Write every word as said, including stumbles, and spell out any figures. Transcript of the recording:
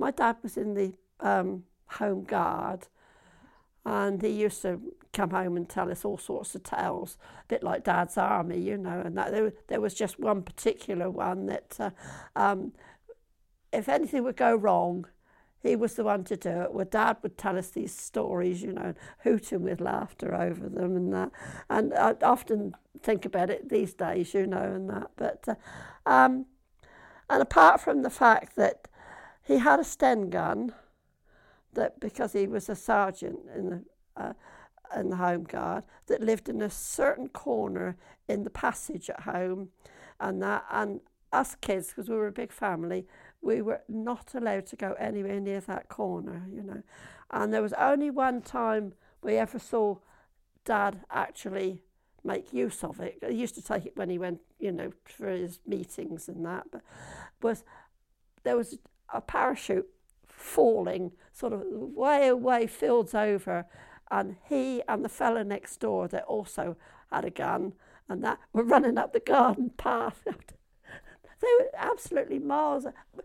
my dad was in the um, Home Guard, and he used to come home and tell us all sorts of tales, a bit like Dad's Army, you know, and that there, there was just one particular one that uh, um, if anything would go wrong, he was the one to do it. Well, Dad would tell us these stories, you know, hooting with laughter over them and that. And I often think about it these days, you know, and that. But, uh, um, and apart from the fact that he had a Sten gun, that because he was a sergeant in the, uh, in the Home Guard, that lived in a certain corner in the passage at home, and that, and us kids, because we were a big family, we were not allowed to go anywhere near that corner, you know. And there was only one time we ever saw Dad actually make use of it. He used to take it when he went, you know, for his meetings and that. But was there was a parachute falling sort of way away, fields over, and he and the fella next door that also had a gun and that were running up the garden path. They were absolutely miles.